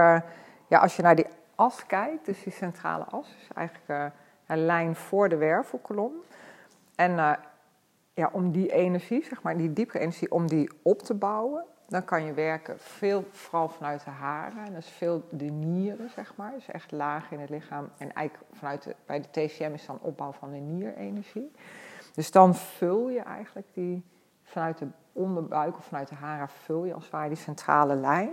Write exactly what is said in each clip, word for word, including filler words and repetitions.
Uh, ja, als je naar die as kijkt, dus die centrale as, is eigenlijk uh, een lijn voor de wervelkolom. En uh, ja, om die energie, zeg maar, die diepere energie, om die op te bouwen, dan kan je werken veel, vooral vanuit de haren. En dat is veel de nieren, zeg maar. Dus echt laag in het lichaam. En eigenlijk vanuit de, bij de T C M is dan opbouw van de nierenergie. Dus dan vul je eigenlijk die, vanuit de onderbuik of vanuit de haren vul je als het ware die centrale lijn.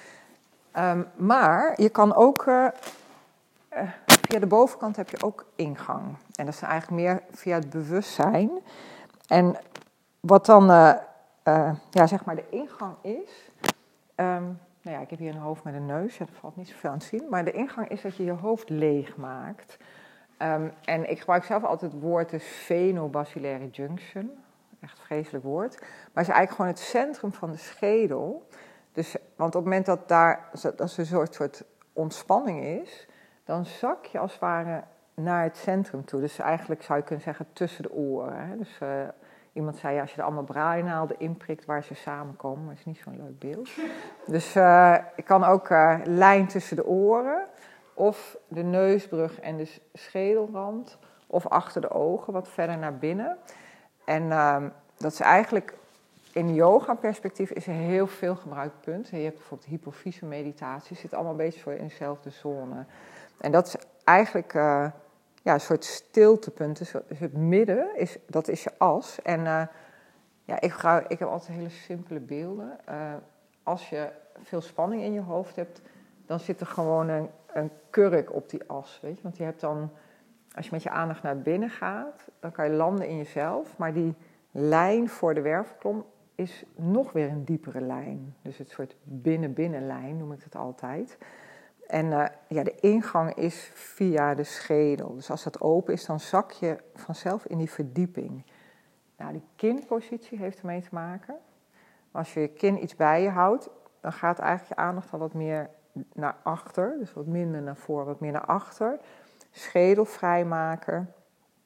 Um, maar je kan ook, uh, uh, via de bovenkant heb je ook ingang. En dat is eigenlijk meer via het bewustzijn. En wat dan, uh, uh, ja, zeg maar de ingang is. Um, nou ja, ik heb hier een hoofd met een neus, ja, dat valt niet zoveel aan te zien. Maar de ingang is dat je je hoofd leeg maakt. Um, en ik gebruik zelf altijd het woord de sphenobacillaire junction. Echt een vreselijk woord. Maar het is eigenlijk gewoon het centrum van de schedel. Dus, want op het moment dat daar als een soort, soort ontspanning is, dan zak je als het ware naar het centrum toe. Dus eigenlijk zou je kunnen zeggen tussen de oren. Hè? Dus uh, iemand zei, ja, als je er allemaal braainaalden inprikt waar ze samenkomen, dat is niet zo'n leuk beeld. Dus uh, ik kan ook uh, lijn tussen de oren, of de neusbrug en de schedelrand, of achter de ogen, wat verder naar binnen. En uh, dat is eigenlijk, in yoga-perspectief is er heel veel gebruikt punt. Je hebt bijvoorbeeld hypofyse meditatie, zit allemaal een beetje zo in dezelfde zone. En dat is eigenlijk uh, ja, een soort stiltepunt. Dus het midden, is, dat is je as. En uh, ja, ik, ga, ik heb altijd hele simpele beelden. Uh, als je veel spanning in je hoofd hebt, dan zit er gewoon een, een kurk op die as. Weet je? Want je hebt dan, als je met je aandacht naar binnen gaat, dan kan je landen in jezelf. Maar die lijn voor de wervelkolom is nog weer een diepere lijn. Dus het soort binnen-binnenlijn noem ik het altijd. En uh, ja, de ingang is via de schedel. Dus als dat open is, dan zak je vanzelf in die verdieping. Nou, die kinpositie heeft ermee te maken. Maar als je je kin iets bij je houdt, dan gaat eigenlijk je aandacht al wat meer naar achter. Dus wat minder naar voren, wat meer naar achter. Schedel vrijmaken.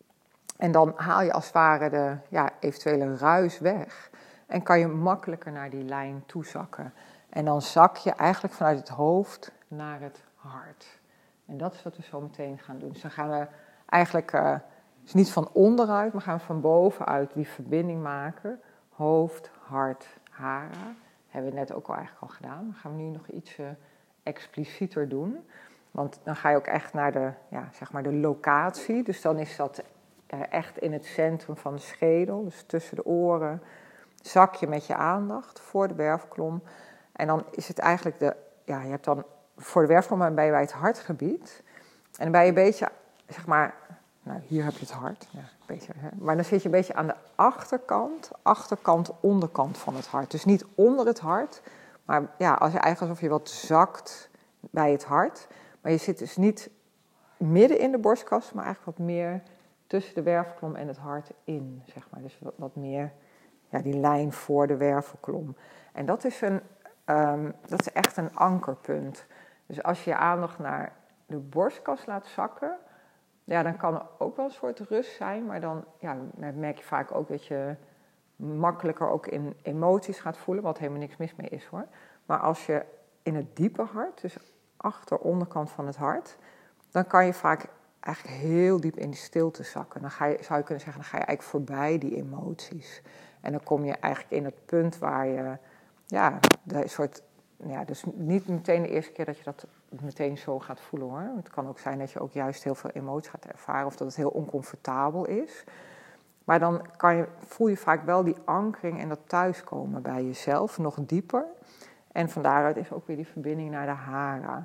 En dan haal je als het ware de ja, eventuele ruis weg. En kan je makkelijker naar die lijn toezakken. En dan zak je eigenlijk vanuit het hoofd naar het hart. En dat is wat we zo meteen gaan doen. Dus dan gaan we eigenlijk, uh, dus niet van onderuit, maar gaan we van bovenuit die verbinding maken. Hoofd, hart, haren. Hebben we net ook al eigenlijk al gedaan. Dan gaan we nu nog iets uh, explicieter doen. Want dan ga je ook echt naar de, ja, zeg maar de locatie. Dus dan is dat uh, echt in het centrum van de schedel. Dus tussen de oren. Zak je met je aandacht voor de wervelkolom. En dan is het eigenlijk de, ja, je hebt dan voor de wervelkolom ben je bij het hartgebied. En dan ben je een beetje, zeg maar, nou hier heb je het hart. Ja, een beetje, hè? Maar dan zit je een beetje aan de achterkant, achterkant, onderkant van het hart. Dus niet onder het hart, maar ja, als je eigenlijk alsof je wat zakt bij het hart. Maar je zit dus niet midden in de borstkas, maar eigenlijk wat meer tussen de wervelkolom en het hart in, zeg maar. Dus wat, wat meer, ja, die lijn voor de wervelkolom. En dat is, een, um, dat is echt een ankerpunt. Dus als je je aandacht naar de borstkas laat zakken, ja, dan kan er ook wel een soort rust zijn, maar dan, ja, dan merk je vaak ook dat je makkelijker ook in emoties gaat voelen, wat helemaal niks mis mee is hoor. Maar als je in het diepe hart, dus achter onderkant van het hart, dan kan je vaak eigenlijk heel diep in die stilte zakken. Dan ga je, zou je kunnen zeggen, dan ga je eigenlijk voorbij die emoties. En dan kom je eigenlijk in het punt waar je, ja, de soort, ja, dus niet meteen de eerste keer dat je dat meteen zo gaat voelen hoor. Het kan ook zijn dat je ook juist heel veel emotie gaat ervaren of dat het heel oncomfortabel is. Maar dan kan je, voel je vaak wel die ankering en dat thuiskomen bij jezelf, nog dieper. En van daaruit is ook weer die verbinding naar de hara.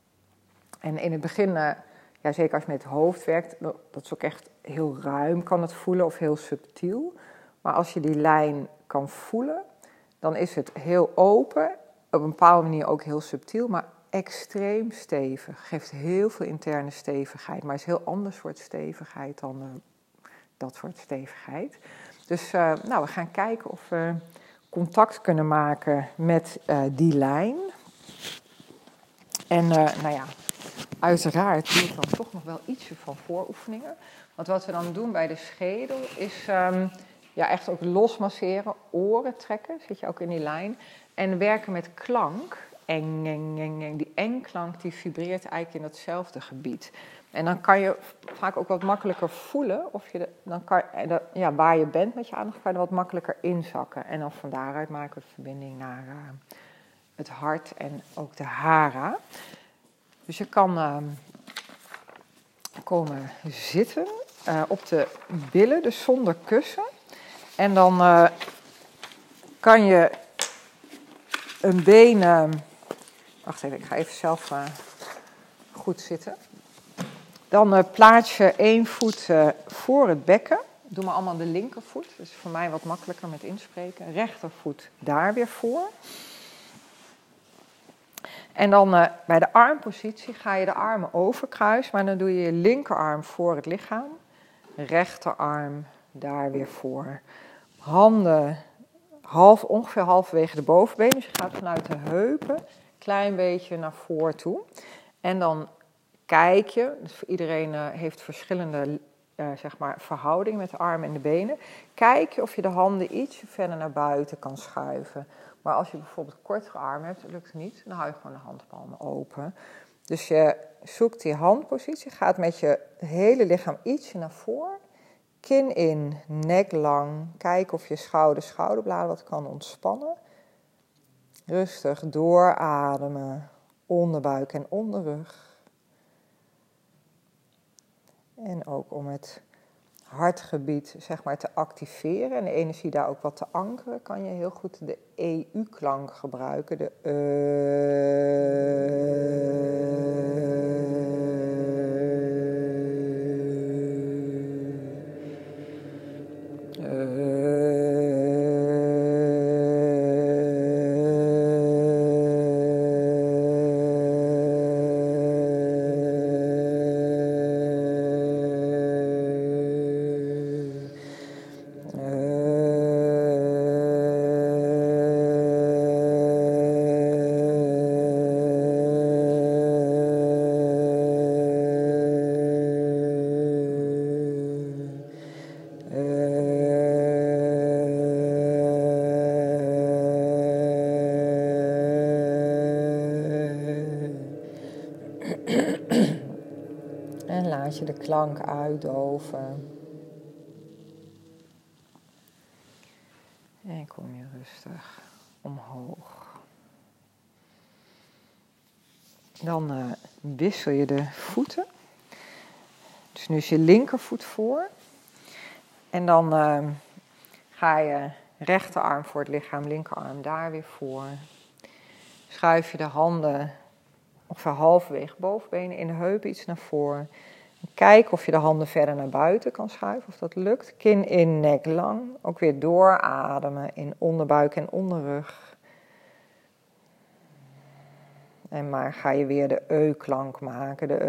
En in het begin, uh, ja, zeker als je met het hoofd werkt, dat is ook echt heel ruim kan het voelen of heel subtiel. Maar als je die lijn kan voelen, dan is het heel open, op een bepaalde manier ook heel subtiel, maar extreem stevig. Geeft heel veel interne stevigheid, maar is een heel ander soort stevigheid dan uh, dat soort stevigheid. Dus uh, nou, we gaan kijken of we contact kunnen maken met uh, die lijn. En uh, nou ja, uiteraard doe ik dan toch nog wel ietsje van vooroefeningen. Want wat we dan doen bij de schedel is um, ja, echt ook losmasseren, oren trekken, zit je ook in die lijn. En werken met klank. eng, eng, eng, eng. Die eng-klank die vibreert eigenlijk in datzelfde gebied. En dan kan je vaak ook wat makkelijker voelen of je de, dan kan, ja, waar je bent met je aandacht, kan je er wat makkelijker inzakken. En dan van daaruit maken we de verbinding naar uh, het hart en ook de hara. Dus je kan uh, komen zitten uh, op de billen, dus zonder kussen. En dan uh, kan je een been... Uh, wacht even, ik ga even zelf uh, goed zitten. Dan uh, plaats je één voet uh, voor het bekken. Doe maar allemaal de linkervoet. Dat is voor mij wat makkelijker met inspreken. Rechtervoet daar weer voor. En dan uh, bij de armpositie ga je de armen overkruisen. Maar dan doe je je linkerarm voor het lichaam. Rechterarm daar weer voor. Handen half, ongeveer halverwege de bovenbeen. Dus je gaat vanuit de heupen een klein beetje naar voren toe. En dan kijk je, dus voor iedereen uh, heeft verschillende uh, zeg maar, verhoudingen met de armen en de benen. Kijk je of je de handen ietsje verder naar buiten kan schuiven. Maar als je bijvoorbeeld kortere armen hebt, dat lukt het niet, dan hou je gewoon de handpalmen open. Dus je zoekt die handpositie, gaat met je hele lichaam ietsje naar voren. Kin in, nek lang. Kijk of je schouder, schouderbladen wat kan ontspannen. Rustig doorademen, onderbuik en onderrug. En ook om het hartgebied zeg maar, te activeren en de energie daar ook wat te ankeren, kan je heel goed de E U-klank gebruiken. De uh, En laat je de klank uitdoven. En kom je rustig omhoog. Dan uh, wissel je de voeten. Dus nu is je linkervoet voor. En dan uh, ga je rechterarm voor het lichaam, linkerarm daar weer voor. Schuif je de handen ongeveer halverwege bovenbenen in de heupen iets naar voren. Kijk of je de handen verder naar buiten kan schuiven, of dat lukt. Kin in, nek lang. Ook weer doorademen in onderbuik en onderrug. En maar ga je weer de eu-klank maken. De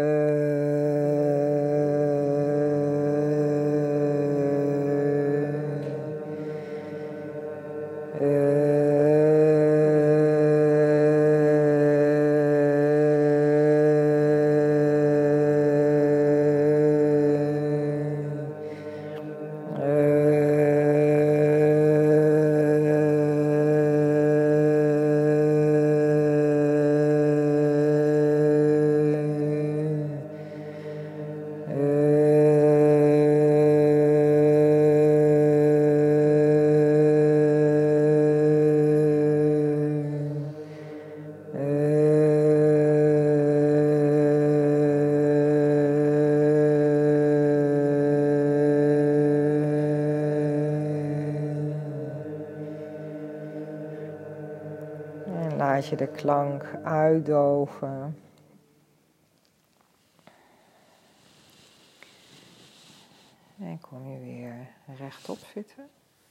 eu. Laat je de klank uitdoven. En kom je weer rechtop zitten.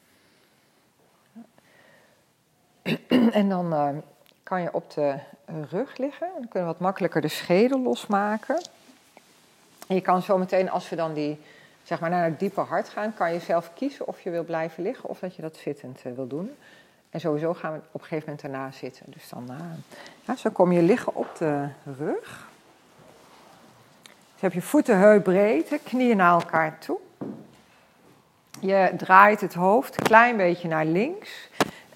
En dan uh, kan je op de rug liggen. Dan kunnen we wat makkelijker de schedel losmaken. En je kan zo meteen, als we dan die, zeg maar, naar het diepe hart gaan, kan je zelf kiezen of je wil blijven liggen of dat je dat zittend uh, wil doen. En sowieso gaan we op een gegeven moment daarna zitten. Dus dan, uh, ja, zo kom je liggen op de rug. Dus heb je voeten heupbreedte, knieën naar elkaar toe. Je draait het hoofd een klein beetje naar links.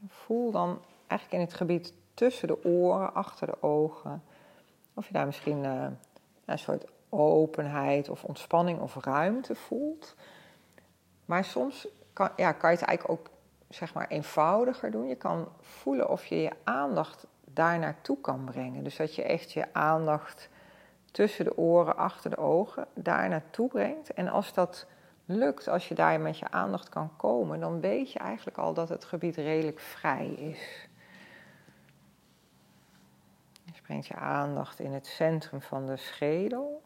Voel dan eigenlijk in het gebied tussen de oren, achter de ogen, of je daar misschien uh, een soort openheid of ontspanning of ruimte voelt. Maar soms kan, ja, kan je het eigenlijk ook zeg maar eenvoudiger doen. Je kan voelen of je je aandacht daar naartoe kan brengen. Dus dat je echt je aandacht tussen de oren, achter de ogen, daar naartoe brengt. En als dat lukt, als je daar met je aandacht kan komen, dan weet je eigenlijk al dat het gebied redelijk vrij is. Dus breng je aandacht in het centrum van de schedel.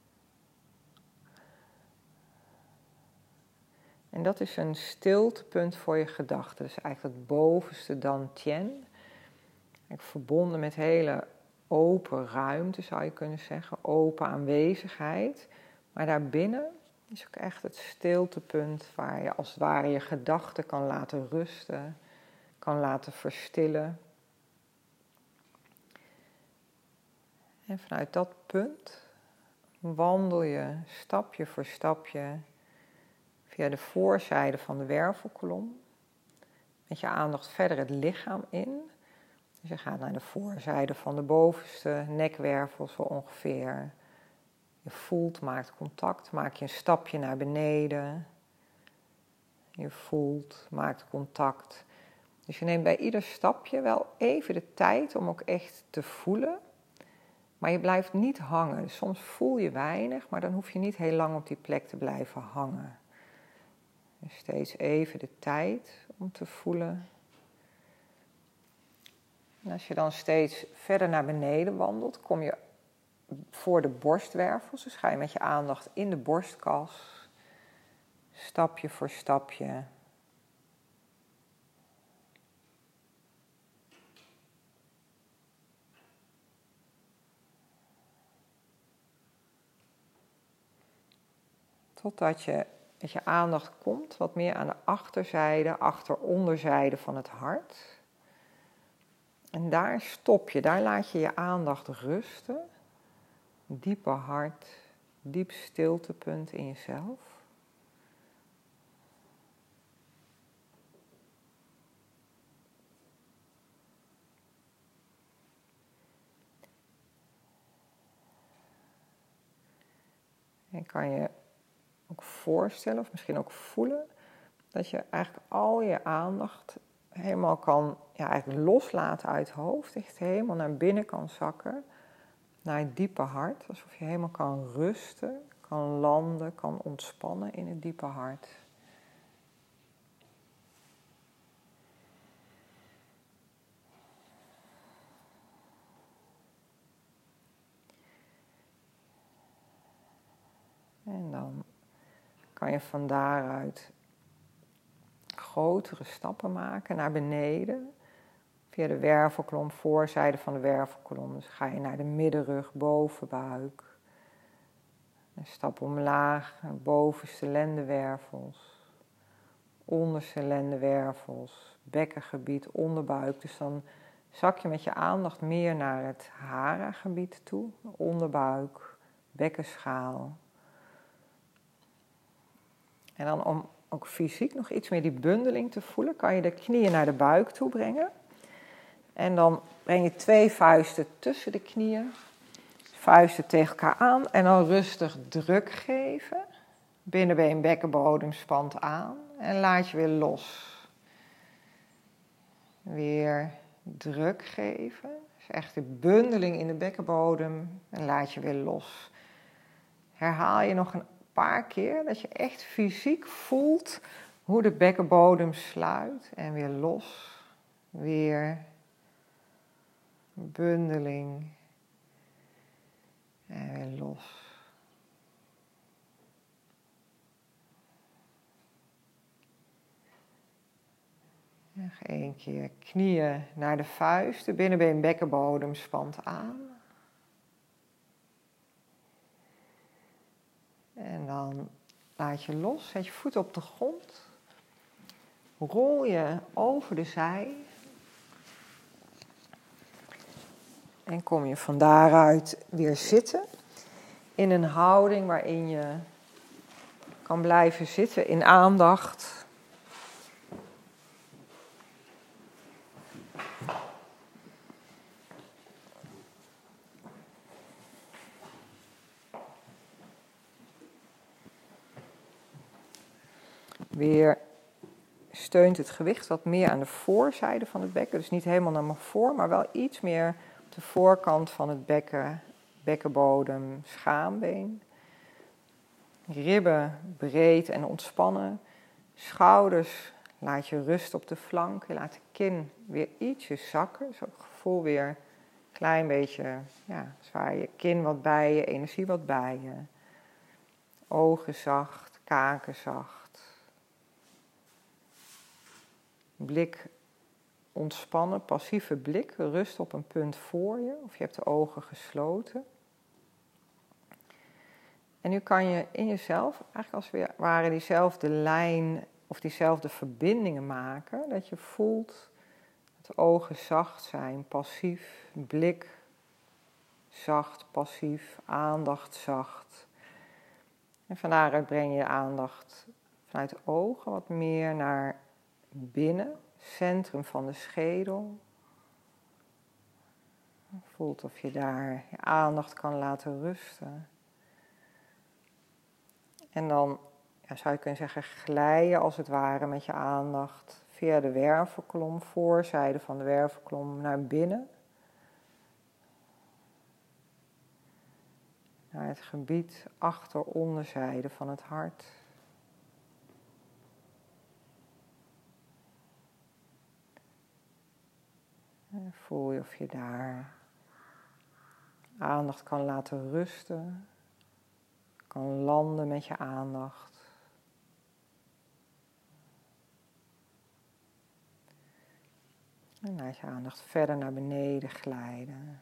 En dat is een stiltepunt voor je gedachten. Dus eigenlijk het bovenste Dantian. Verbonden met hele open ruimte, zou je kunnen zeggen. Open aanwezigheid. Maar daarbinnen is ook echt het stiltepunt waar je als het ware je gedachten kan laten rusten. Kan laten verstillen. En vanuit dat punt wandel je stapje voor stapje via de voorzijde van de wervelkolom. Met je aandacht verder het lichaam in. Dus je gaat naar de voorzijde van de bovenste nekwervel zo ongeveer. Je voelt, maakt contact, maak je een stapje naar beneden. Je voelt, maakt contact. Dus je neemt bij ieder stapje wel even de tijd om ook echt te voelen. Maar je blijft niet hangen. Dus soms voel je weinig, maar dan hoef je niet heel lang op die plek te blijven hangen. Dus steeds even de tijd om te voelen. En als je dan steeds verder naar beneden wandelt, kom je voor de borstwervels. Dus ga je met je aandacht in de borstkas, stapje voor stapje. Totdat je met je aandacht komt wat meer aan de achterzijde, achteronderzijde van het hart. En daar stop je, daar laat je je aandacht rusten. Diepe hart, diep stiltepunt in jezelf. En kan je ook voorstellen, of misschien ook voelen, dat je eigenlijk al je aandacht helemaal kan ja, eigenlijk loslaten uit het hoofd. Echt helemaal naar binnen kan zakken. Naar het diepe hart. Alsof je helemaal kan rusten, kan landen, kan ontspannen in het diepe hart. En dan kan je van daaruit grotere stappen maken naar beneden. Via de wervelkolom, voorzijde van de wervelkolom. Dus ga je naar de middenrug, bovenbuik. Een stap omlaag, naar bovenste lendenwervels. Onderste lendenwervels, bekkengebied, onderbuik. Dus dan zak je met je aandacht meer naar het hara-gebied toe. Onderbuik, bekkenschaal. En dan om ook fysiek nog iets meer die bundeling te voelen, kan je de knieën naar de buik toe brengen. En dan breng je twee vuisten tussen de knieën. Vuisten tegen elkaar aan en dan rustig druk geven. Binnenbeen, bekkenbodem spant aan en laat je weer los. Weer druk geven. Dus echt de bundeling in de bekkenbodem en laat je weer los. Herhaal je nog een paar keer dat je echt fysiek voelt hoe de bekkenbodem sluit en weer los. Weer bundeling en weer los. Nog één keer knieën naar de vuisten, binnenbeen, bekkenbodem spant aan. En dan laat je los, zet je voet op de grond. Rol je over de zij. En kom je van daaruit weer zitten. In een houding waarin je kan blijven zitten in aandacht. Weer steunt het gewicht wat meer aan de voorzijde van het bekken. Dus niet helemaal naar me voor, maar wel iets meer op de voorkant van het bekken, bekkenbodem, schaambeen. Ribben breed en ontspannen. Schouders laat je rust op de flank. Je laat de kin weer ietsje zakken. Zo het gevoel weer een klein beetje, ja, zwaar je kin wat bij je, energie wat bij je. Ogen zacht, kaken zacht. Blik ontspannen, passieve blik, rust op een punt voor je. Of je hebt de ogen gesloten. En nu kan je in jezelf, eigenlijk als we ware diezelfde lijn of diezelfde verbindingen maken, dat je voelt dat de ogen zacht zijn, passief, blik zacht, passief, aandacht zacht. En van daaruit breng je aandacht vanuit de ogen wat meer naar binnen, centrum van de schedel. Voelt of je daar je aandacht kan laten rusten. En dan ja, zou je kunnen zeggen, glij je als het ware met je aandacht via de wervelkolom, voorzijde van de wervelkolom naar binnen. Naar het gebied achter onderzijde van het hart. En voel je of je daar aandacht kan laten rusten. Kan landen met je aandacht. En laat je aandacht verder naar beneden glijden.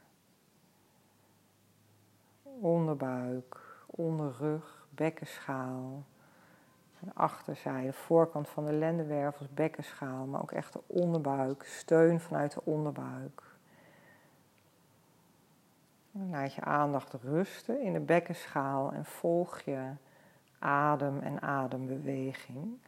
Onderbuik, onderrug, bekkenschaal. En achterzijde, voorkant van de lendenwervels, bekkenschaal. Maar ook echt de onderbuik, steun vanuit de onderbuik. En laat je aandacht rusten in de bekkenschaal en volg je adem en adembeweging.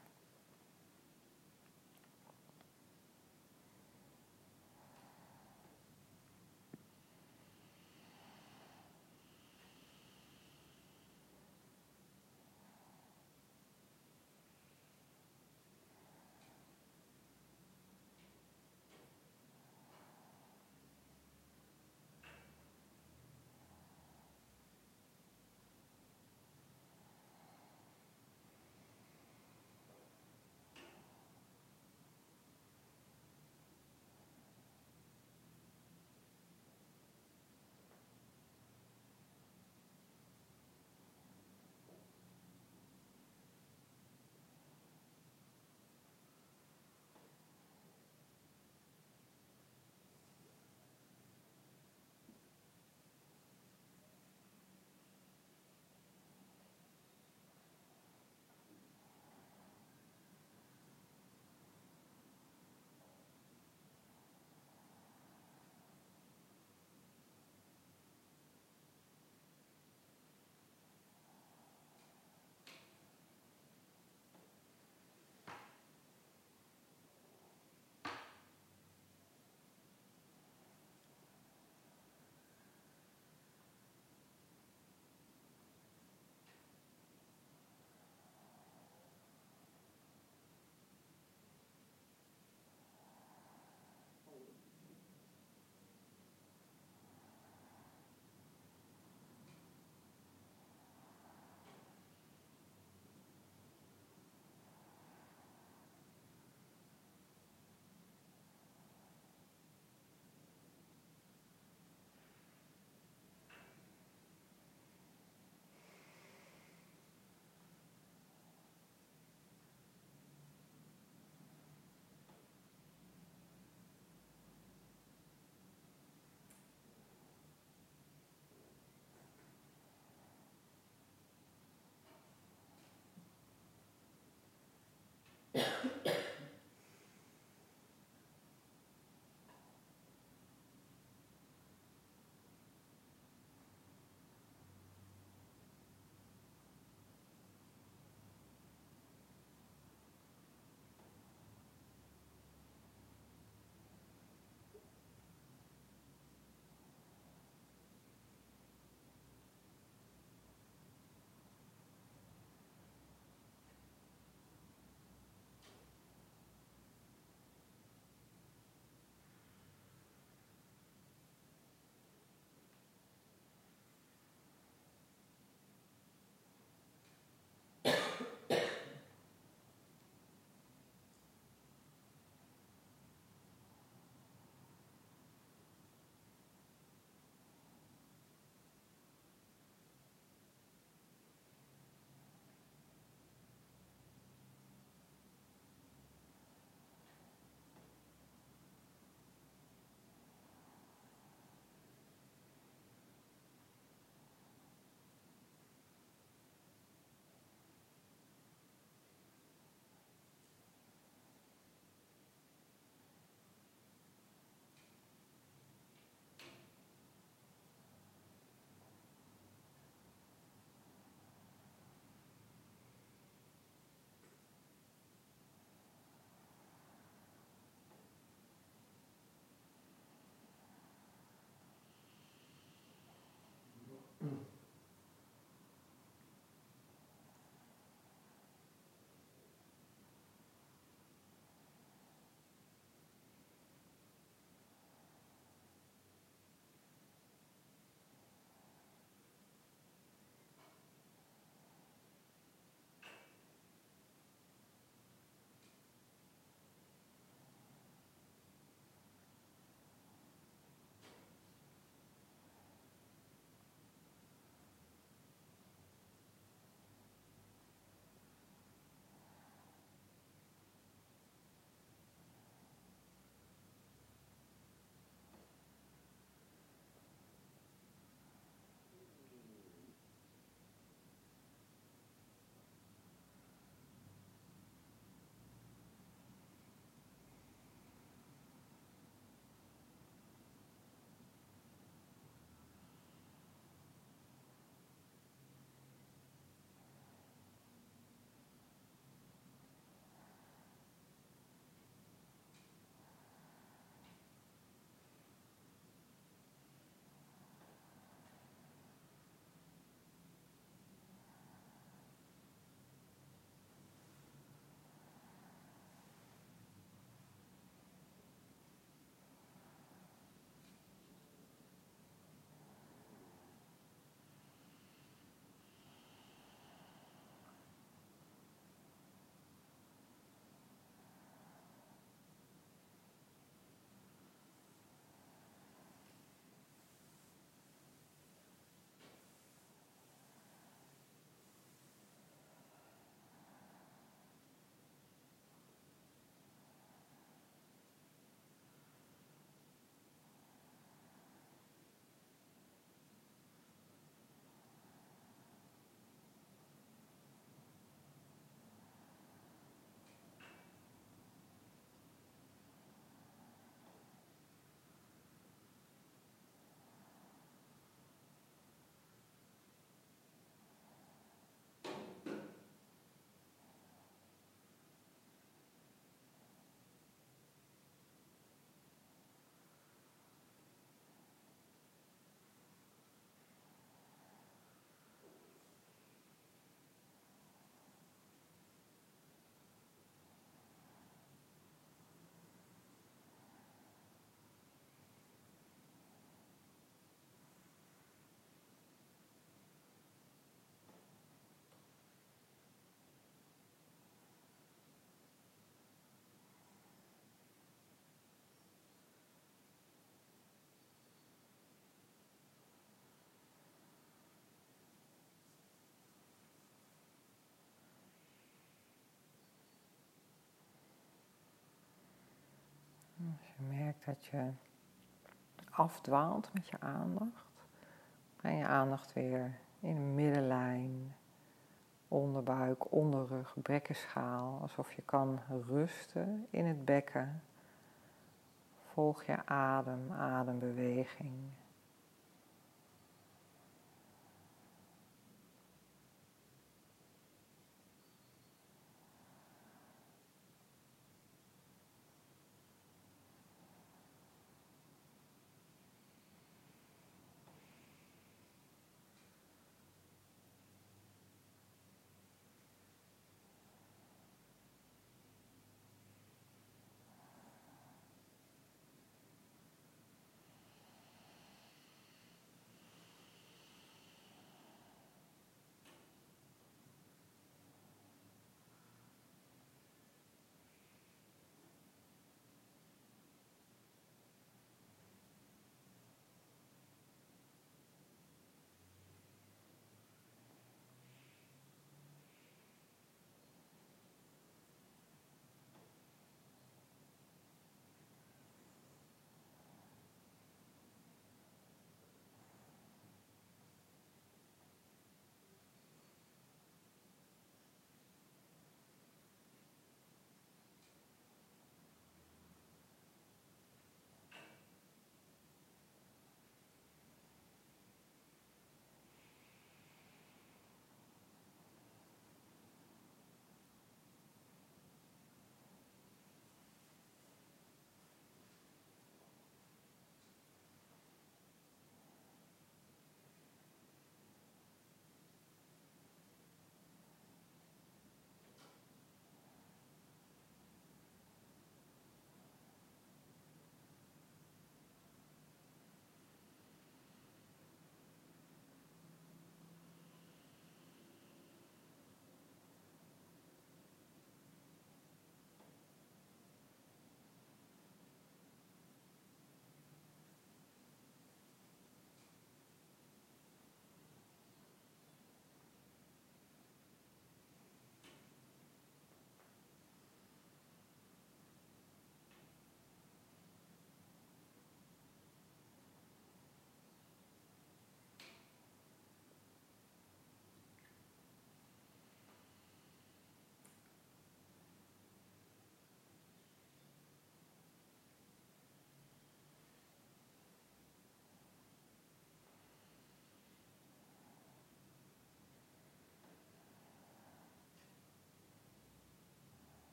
Je merkt dat je afdwaalt met je aandacht. Breng je aandacht weer in een middenlijn, onderbuik, onderrug, bekkenschaal. Alsof je kan rusten in het bekken. Volg je adem, adembeweging.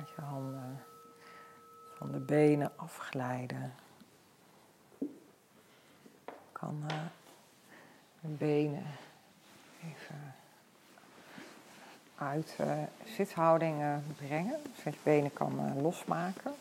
je handen van de benen afglijden. Je kan uh, de benen even uit uh, zithouding uh, brengen. Zodat je benen kan uh, losmaken.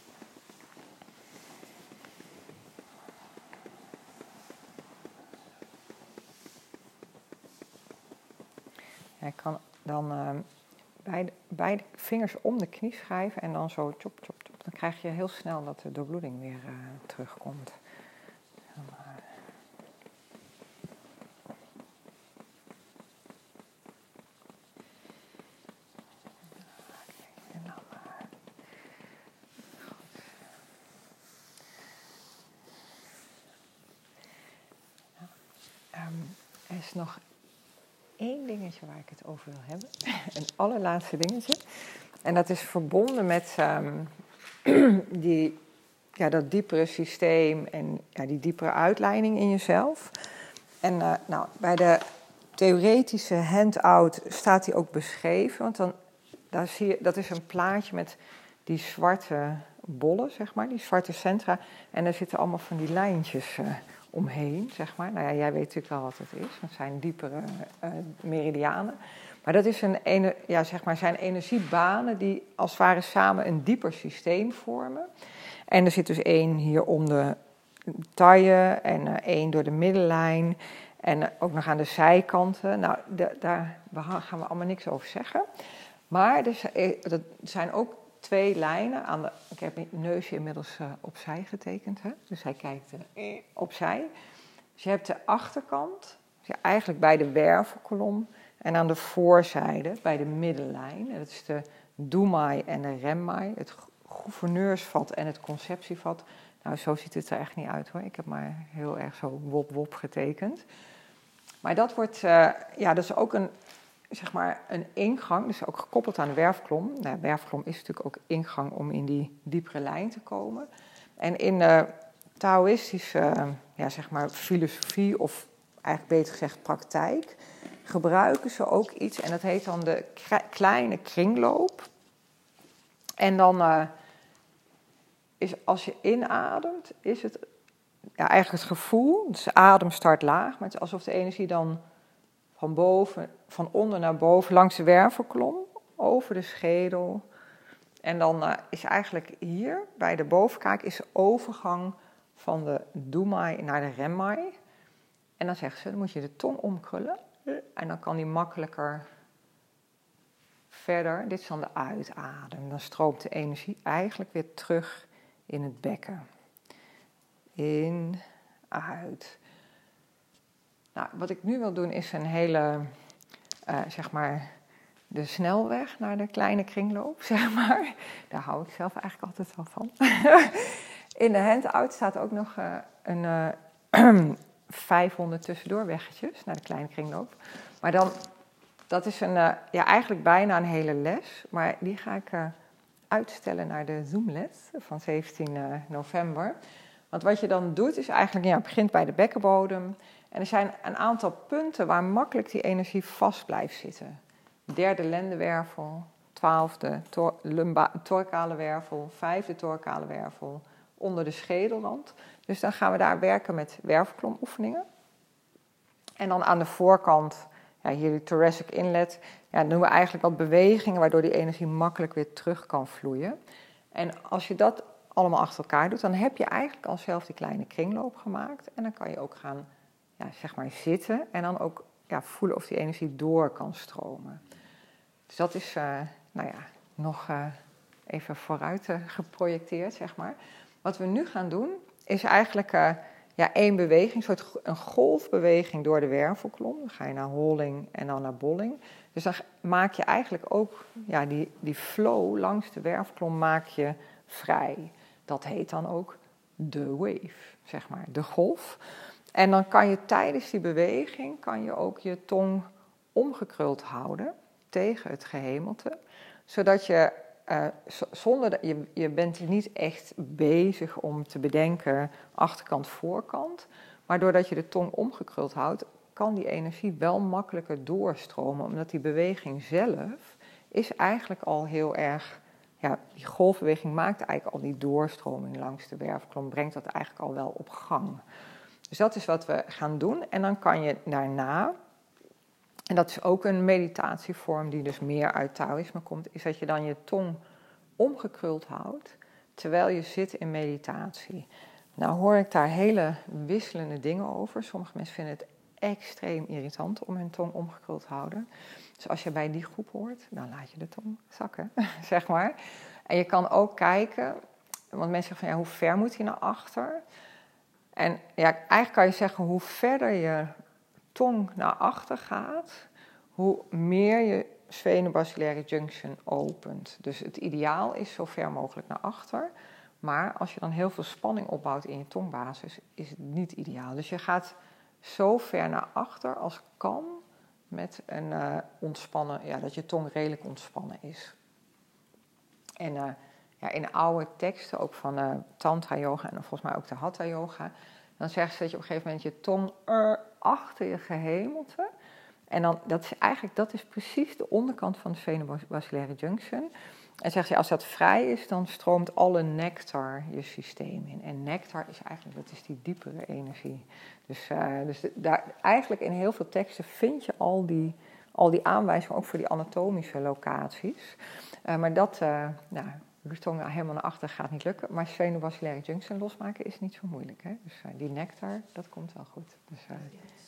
Je kan dan uh, beide, beide vingers om de knie schrijven en dan zo chop, chop, chop. Dan krijg je heel snel dat de doorbloeding weer uh, terugkomt. Dan, uh, en dan, uh, goed. Nou, um, er is nog één dingetje waar ik het over wil hebben. Een allerlaatste dingetje. En dat is verbonden met um, die, ja, dat diepere systeem en ja, die diepere uitleiding in jezelf. En uh, nou, bij de theoretische handout staat die ook beschreven. Want dan, daar zie je, dat is een plaatje met die zwarte bollen, zeg maar, die zwarte centra. En daar zitten allemaal van die lijntjes uh, omheen, zeg maar. Nou ja, jij weet natuurlijk wel wat het is. Het zijn diepere uh, meridianen. Maar dat is een, ene, ja, zeg maar, zijn energiebanen die als het ware samen een dieper systeem vormen. En er zit dus één hier om de taille en uh, één door de middenlijn. En uh, ook nog aan de zijkanten. Nou, de, daar gaan we allemaal niks over zeggen. Maar er, er zijn ook twee lijnen. Aan de, ik heb mijn neusje inmiddels uh, opzij getekend. Hè? Dus hij kijkt uh, opzij. Dus je hebt de achterkant, dus eigenlijk bij de wervelkolom. En aan de voorzijde, bij de middenlijn. Dat is de doemai en de remmai. Het gouverneursvat en het conceptievat. Nou, zo ziet het er echt niet uit hoor. Ik heb maar heel erg zo wop-wop getekend. Maar dat wordt, uh, ja, dat is ook een, zeg maar, een ingang. Dus ook gekoppeld aan de wervelkolom. Nou, de wervelkolom is natuurlijk ook ingang om in die diepere lijn te komen. En in de Taoïstische, uh, ja, zeg maar, filosofie, of eigenlijk beter gezegd praktijk, gebruiken ze ook iets. En dat heet dan de kleine kringloop. En dan uh, is als je inademt, is het ja, eigenlijk het gevoel, dus de adem start laag, maar het is alsof de energie dan van boven, van onder naar boven, langs de wervelkolom, over de schedel. En dan uh, is eigenlijk hier, bij de bovenkaak, is de overgang van de doemai naar de remmai. En dan zeggen ze, dan moet je de tong omkrullen. En dan kan die makkelijker verder. Dit is dan de uitadem. Dan stroomt de energie eigenlijk weer terug in het bekken. In, uit. Nou, wat ik nu wil doen is een hele, uh, zeg maar, de snelweg naar de kleine kringloop, zeg maar. Daar hou ik zelf eigenlijk altijd wel van. In de handout staat ook nog uh, een uh, vijfhonderd tussendoorweggetjes naar de kleine kringloop. Maar dan, dat is een, uh, ja, eigenlijk bijna een hele les. Maar die ga ik uh, uitstellen naar de Zoomles van zeventien november. Want wat je dan doet is eigenlijk, ja, het begint bij de bekkenbodem. En er zijn een aantal punten waar makkelijk die energie vast blijft zitten. Derde lendenwervel, twaalfde tor- lumba- torkale wervel, vijfde torkale wervel, onder de schedelrand. Dus dan gaan we daar werken met wervelkolomoefeningen. En dan aan de voorkant, ja, hier die thoracic inlet, ja, dan doen we eigenlijk wat bewegingen waardoor die energie makkelijk weer terug kan vloeien. En als je dat allemaal achter elkaar doet, dan heb je eigenlijk al zelf die kleine kringloop gemaakt. En dan kan je ook gaan, ja, zeg maar, zitten en dan ook, ja, voelen of die energie door kan stromen. Dus dat is, uh, nou ja, nog uh, even vooruit uh, geprojecteerd, zeg maar. Wat we nu gaan doen, is eigenlijk uh, ja, één beweging, een soort een golfbeweging door de wervelkolom. Dan ga je naar holling en dan naar bolling. Dus dan maak je eigenlijk ook, ja, die, die flow langs de wervelkolom maak je vrij. Dat heet dan ook de wave, zeg maar, de golf. En dan kan je tijdens die beweging, kan je ook je tong omgekruld houden tegen het gehemelte, zodat je, uh, zonder dat je, je bent niet echt bezig om te bedenken achterkant, voorkant, maar doordat je de tong omgekruld houdt, kan die energie wel makkelijker doorstromen, omdat die beweging zelf is eigenlijk al heel erg ja, die golfbeweging maakt eigenlijk al die doorstroming langs de wervelkolom, brengt dat eigenlijk al wel op gang. Dus dat is wat we gaan doen. En dan kan je daarna, en dat is ook een meditatievorm die dus meer uit Taoïsme komt, is dat je dan je tong omgekruld houdt terwijl je zit in meditatie. Nou hoor ik daar hele wisselende dingen over. Sommige mensen vinden het extreem irritant om hun tong omgekruld te houden. Dus als je bij die groep hoort, dan laat je de tong zakken, zeg maar. En je kan ook kijken, want mensen zeggen van ja, hoe ver moet hij naar achter? En ja, eigenlijk kan je zeggen, hoe verder je tong naar achter gaat, hoe meer je sphenobacillaire junction opent. Dus het ideaal is zo ver mogelijk naar achter. Maar als je dan heel veel spanning opbouwt in je tongbasis, is het niet ideaal. Dus je gaat zo ver naar achter als kan met een uh, ontspannen, ja, dat je tong redelijk ontspannen is. En uh, ja, in oude teksten, ook van uh, Tantra Yoga en volgens mij ook de Hatha Yoga, dan zeggen ze dat je op een gegeven moment je tong er achter je gehemelte. En dan, dat is eigenlijk, dat is precies de onderkant van de sphenobacillaire junction. En zeggen ze, als dat vrij is, dan stroomt alle nectar je systeem in. En nectar is eigenlijk, dat is die diepere energie. Dus, uh, dus de, daar, eigenlijk in heel veel teksten vind je al die, al die aanwijzingen, ook voor die anatomische locaties. Uh, maar dat, uh, nou, de tong helemaal naar achter gaat niet lukken. Maar sphenobacillaire junction losmaken is niet zo moeilijk. Hè? Dus uh, die nectar, dat komt wel goed. Dus, uh,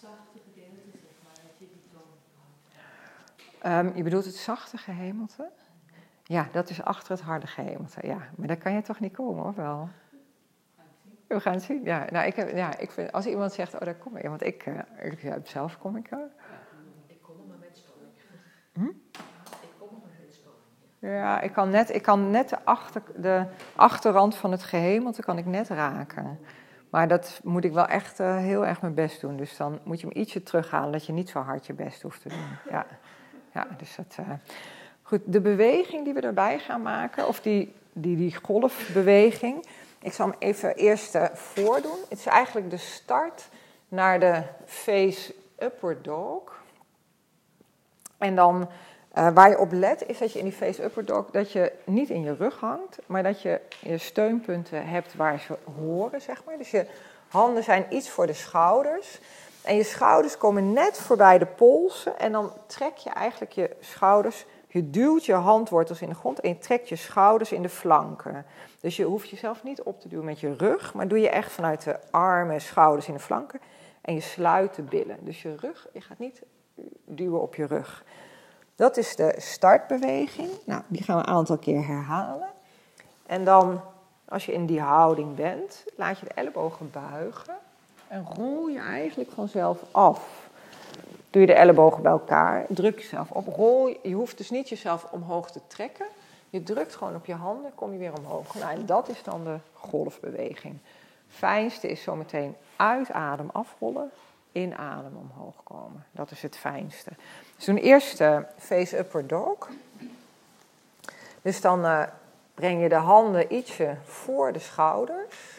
Um, je bedoelt het zachte gehemelte? Ja, dat is achter het harde gehemelte. Ja, maar daar kan je toch niet komen, of wel? We gaan het zien. Ja, nou, ik heb, ja, ik vind, als iemand zegt, oh, daar kom ik. Want ik, uh, ik ja, zelf kom ik. Uh. Ik kom er maar met spanning. Hm? Ik kom er maar met spanning. Ja, ik kan net, ik kan net de, achter, de achterrand van het gehemelte kan ik net raken. Maar dat moet ik wel echt uh, heel erg mijn best doen. Dus dan moet je hem ietsje terughalen, dat je niet zo hard je best hoeft te doen. Ja. Ja, dus dat, uh... goed, de beweging die we erbij gaan maken, of die, die, die golfbeweging, ik zal hem even eerst uh, voordoen. Het is eigenlijk de start naar de face upward dog. En dan, uh, waar je op let, is dat je in die face upward dog, dat je niet in je rug hangt, maar dat je je steunpunten hebt waar ze horen, zeg maar. Dus je handen zijn iets voor de schouders. En je schouders komen net voorbij de polsen en dan trek je eigenlijk je schouders, je duwt je handwortels in de grond en je trekt je schouders in de flanken. Dus je hoeft jezelf niet op te duwen met je rug, maar doe je echt vanuit de armen, schouders in de flanken en je sluit de billen. Dus je rug, je gaat niet duwen op je rug. Dat is de startbeweging. Nou, die gaan we een aantal keer herhalen. En dan, als je in die houding bent, laat je de ellebogen buigen. En rol je eigenlijk vanzelf af. Doe je de ellebogen bij elkaar, druk jezelf op. Rol, je hoeft dus niet jezelf omhoog te trekken. Je drukt gewoon op je handen, kom je weer omhoog. Nou, en dat is dan de golfbeweging. Fijnste is zometeen uit adem afrollen, in adem omhoog komen. Dat is het fijnste. Dus doen eerst uh, face upward dog. Dus dan uh, breng je de handen ietsje voor de schouders.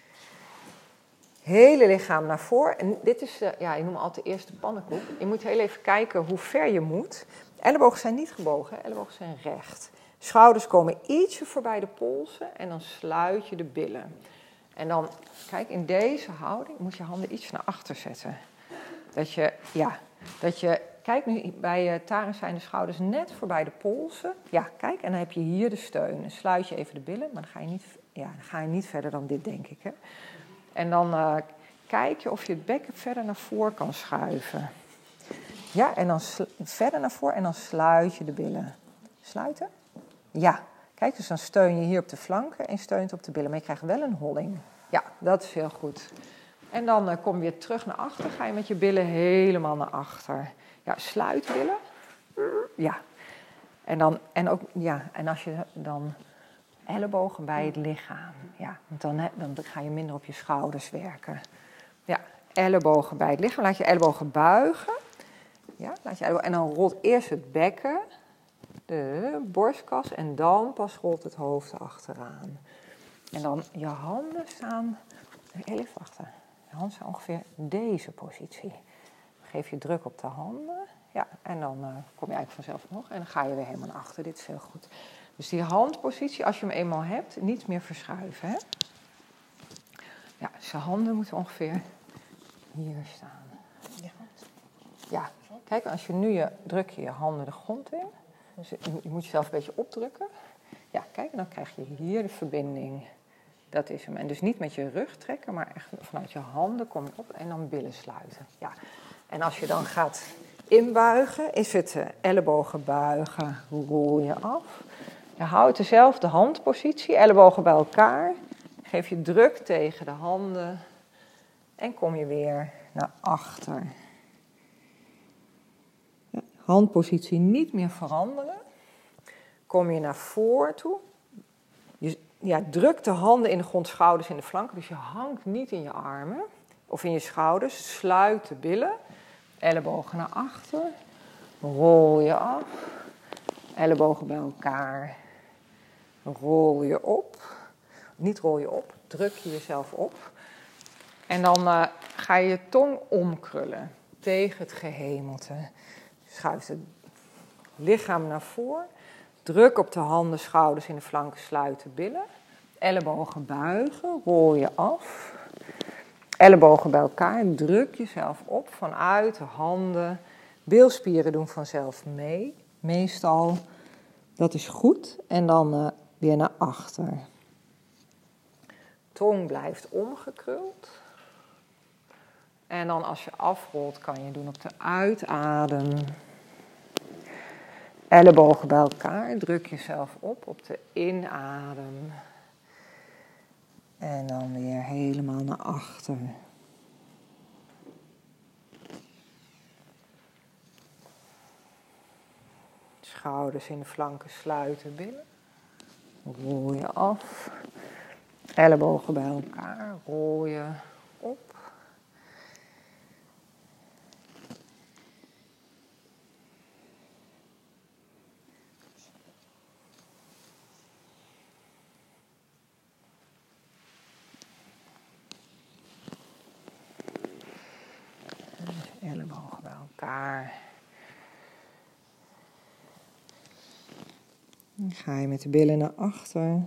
Hele lichaam naar voren. En dit is, uh, ja, ik noem altijd de eerste pannenkoek. Je moet heel even kijken hoe ver je moet. Ellebogen zijn niet gebogen, ellebogen zijn recht. Schouders komen ietsje voorbij de polsen en dan sluit je de billen. En dan, kijk, in deze houding moet je handen iets naar achter zetten. Dat je, ja, dat je, kijk nu, bij uh, Tara zijn de schouders net voorbij de polsen. Ja, kijk, en dan heb je hier de steun. En sluit je even de billen, maar dan ga je niet, ja, dan ga je niet verder dan dit, denk ik, hè. En dan uh, kijk je of je het bekken verder naar voren kan schuiven. Ja, en dan sl- verder naar voren en dan sluit je de billen. Sluiten? Ja. Kijk, dus dan steun je hier op de flanken en steunt op de billen. Maar je krijgt wel een holling. Ja, dat is heel goed. En dan uh, kom je weer terug naar achter. Ga je met je billen helemaal naar achter. Ja, sluit billen. Ja. En, dan, en, ook, ja, en als je dan ellebogen bij het lichaam. Ja, want dan, dan ga je minder op je schouders werken. Ja, ellebogen bij het lichaam. Laat je ellebogen buigen. Ja, laat je ellebogen, en dan rolt eerst het bekken, de borstkas, en dan pas rolt het hoofd achteraan. En dan je handen staan, heel even wachten. Je handen staan ongeveer deze positie. Geef je druk op de handen. Ja, en dan uh, kom je eigenlijk vanzelf omhoog. En dan ga je weer helemaal naar achter. Dit is heel goed. Dus die handpositie, als je hem eenmaal hebt, niet meer verschuiven. Hè? Ja, zijn handen moeten ongeveer hier staan. Ja, kijk, als je nu je, druk je je handen de grond in. Dus je moet jezelf een beetje opdrukken. Ja, kijk, dan krijg je hier de verbinding. Dat is hem. En dus niet met je rug trekken, maar echt vanuit je handen kom je op en dan billen sluiten. Ja. En als je dan gaat inbuigen, is het uh, ellebogen buigen, rol je af. Je houdt dezelfde handpositie, ellebogen bij elkaar. Geef je druk tegen de handen en kom je weer naar achter. Ja, handpositie niet meer veranderen. Kom je naar voren toe. Je ja, druk de handen in de grond, schouders in de flanken. Dus je hangt niet in je armen of in je schouders. Sluit de billen. Ellebogen naar achter. Rol je af. Ellebogen bij elkaar. Rol je op. Niet rol je op, druk je jezelf op. En dan uh, ga je je tong omkrullen tegen het gehemelte. Schuif het lichaam naar voren. Druk op de handen, schouders in de flanken, sluiten billen. Ellebogen buigen, rol je af. Ellebogen bij elkaar, druk jezelf op vanuit de handen. Bilspieren doen vanzelf mee, meestal. Dat is goed. En dan uh, weer naar achter. Tong blijft omgekruld. En dan als je afrolt kan je doen op de uitadem. Ellebogen bij elkaar, druk jezelf op op de inadem. En dan weer helemaal naar achter. Schouders in de flanken sluiten, billen. Rol je af. Ellebogen bij elkaar, rol je op. Ellebogen bij elkaar. Dan ga je met de billen naar achter.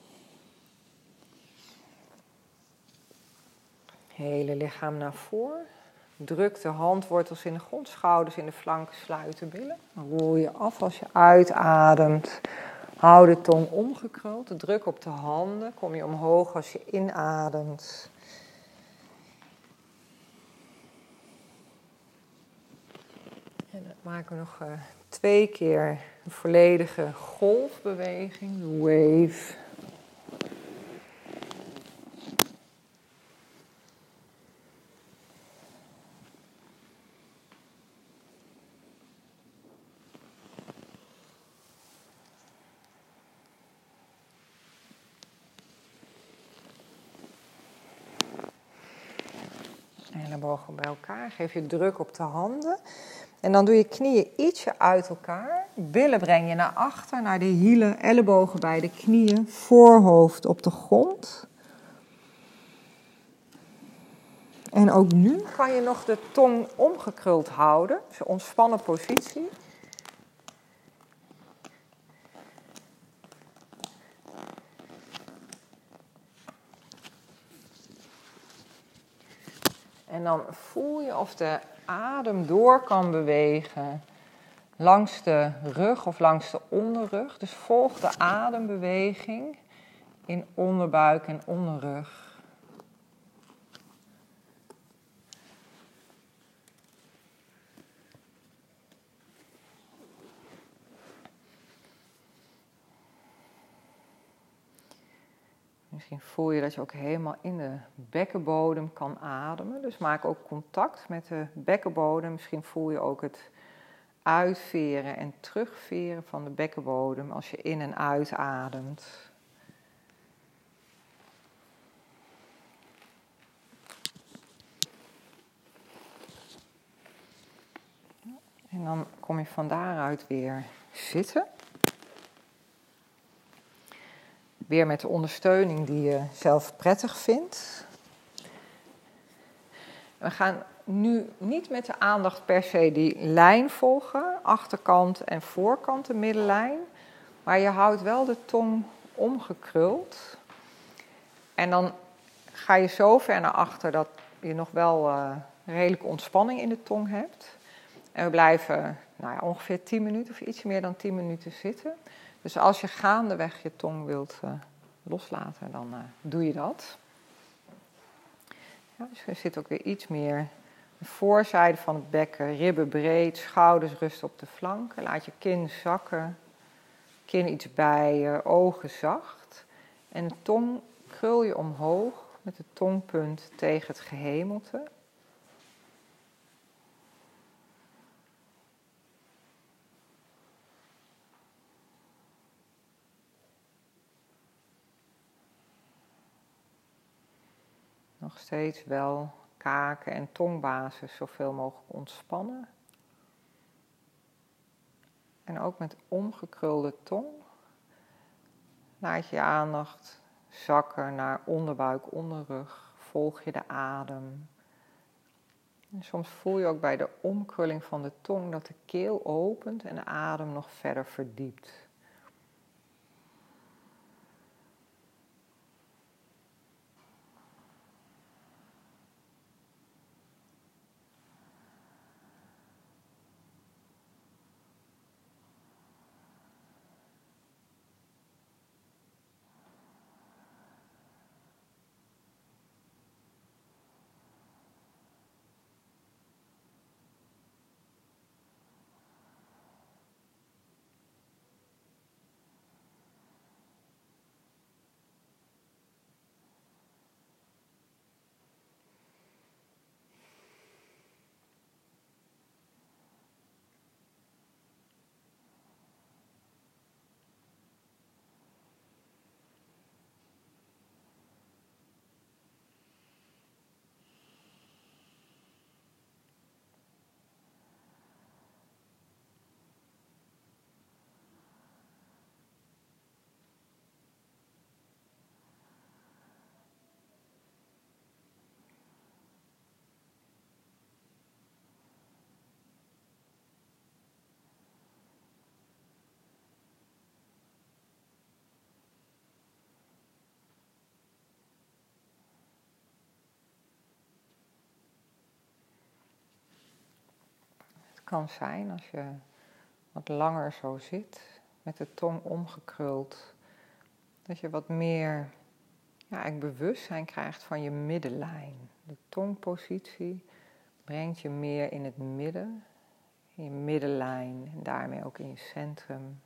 Hele lichaam naar voren. Druk de handwortels in de grond, schouders in de flanken, sluiten billen. Rol je af als je uitademt. Hou de tong omgekruld. Druk op de handen. Kom je omhoog als je inademt. En dan maken we nog uh, twee keer een volledige golfbeweging. Wave. Ellebogen bij elkaar. Geef je druk op de handen. En dan doe je knieën ietsje uit elkaar. Billen breng je naar achter, naar de hielen. Ellebogen bij de knieën. Voorhoofd op de grond. En ook nu kan je nog de tong omgekruld houden. Dus een ontspannen positie. En dan voel je of de adem door kan bewegen langs de rug of langs de onderrug. Dus volg de adembeweging in onderbuik en onderrug. Misschien voel je dat je ook helemaal in de bekkenbodem kan ademen. Dus maak ook contact met de bekkenbodem. Misschien voel je ook het uitveren en terugveren van de bekkenbodem als je in- en uitademt. En dan kom je van daaruit weer zitten. Weer met de ondersteuning die je zelf prettig vindt. We gaan nu niet met de aandacht per se die lijn volgen, achterkant en voorkant, de middenlijn. Maar je houdt wel de tong omgekruld. En dan ga je zo ver naar achter dat je nog wel uh, redelijke ontspanning in de tong hebt. En we blijven nou ja, ongeveer tien minuten of iets meer dan tien minuten zitten. Dus als je gaandeweg je tong wilt uh, loslaten, dan uh, doe je dat. Ja, dus er zit ook weer iets meer de voorzijde van het bekken, ribben breed, schouders rusten op de flanken. Laat je kin zakken, kin iets bijen, ogen zacht. En de tong krul je omhoog met de tongpunt tegen het gehemelte. Nog steeds wel kaken en tongbasis zoveel mogelijk ontspannen. En ook met omgekrulde tong laat je je aandacht zakken naar onderbuik, onderrug. Volg je de adem. En soms voel je ook bij de omkrulling van de tong dat de keel opent en de adem nog verder verdiept. Het kan zijn als je wat langer zo zit, met de tong omgekruld, dat je wat meer ja, eigenlijk bewustzijn krijgt van je middenlijn. De tongpositie brengt je meer in het midden, in je middenlijn en daarmee ook in je centrum.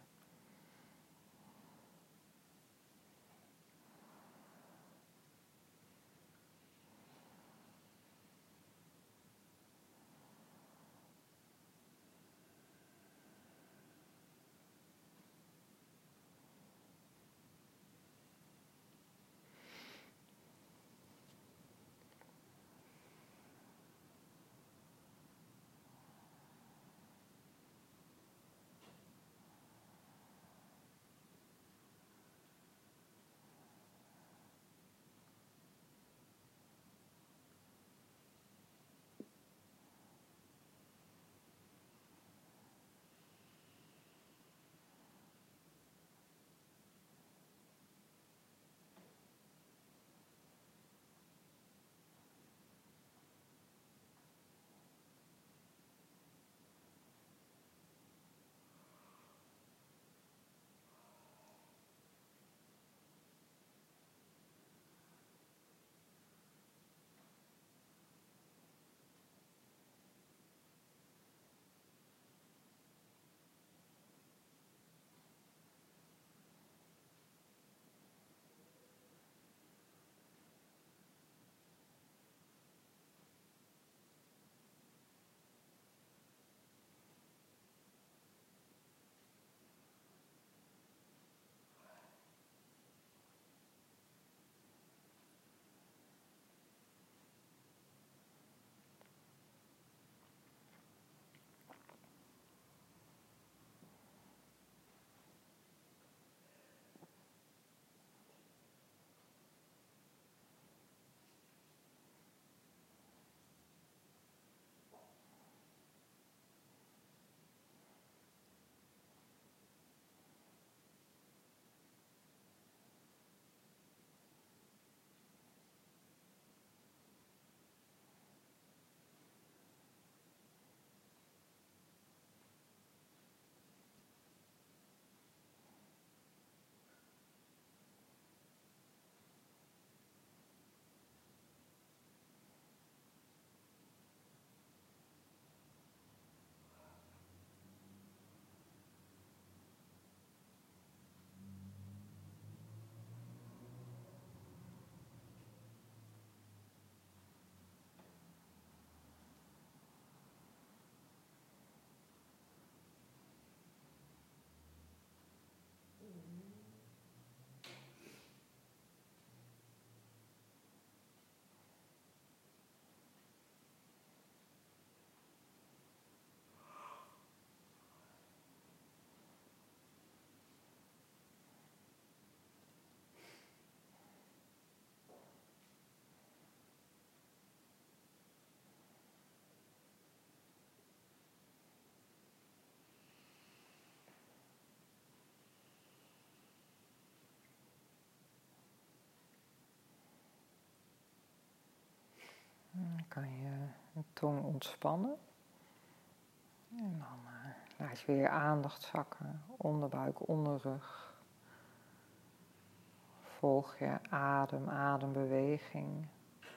Dan kan je de tong ontspannen. En dan uh, laat je weer je aandacht zakken. Onderbuik, onderrug. Volg je adem, adembeweging.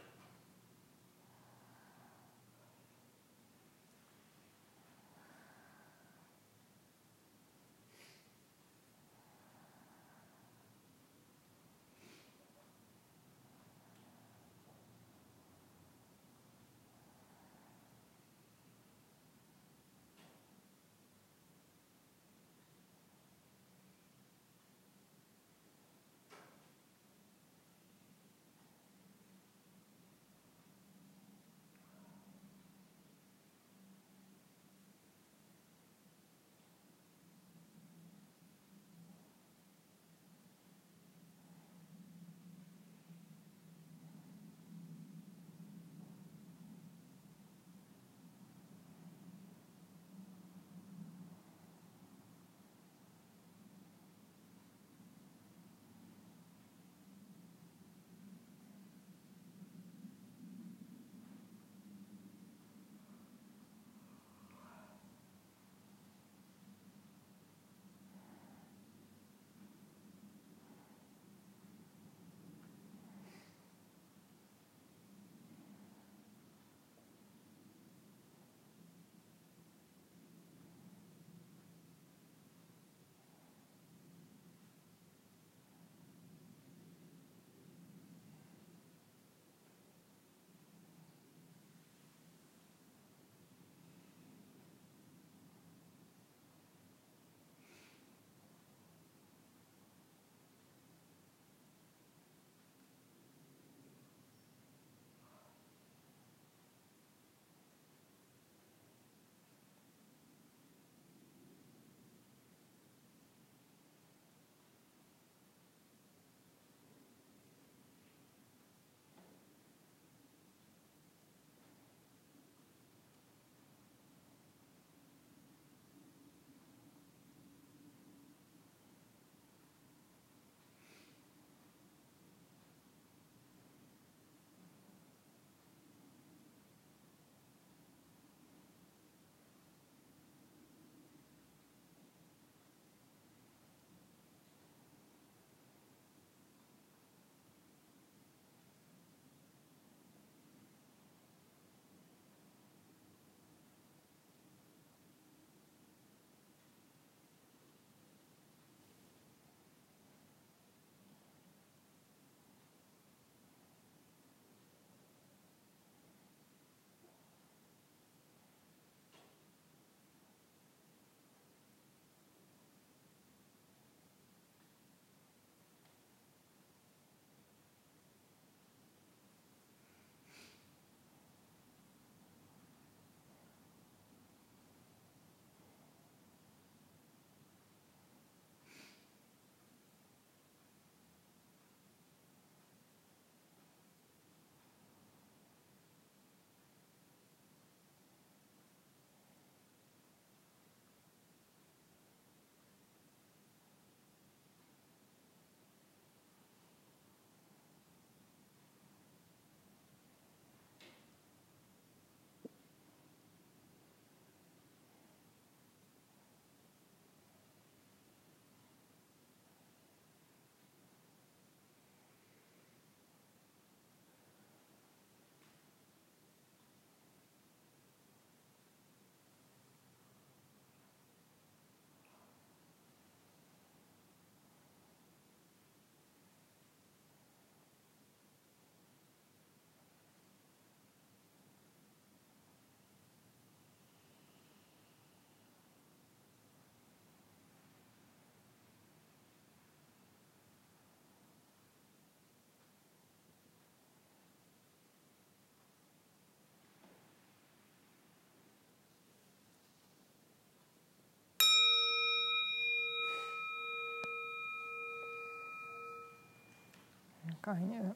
Dan kan je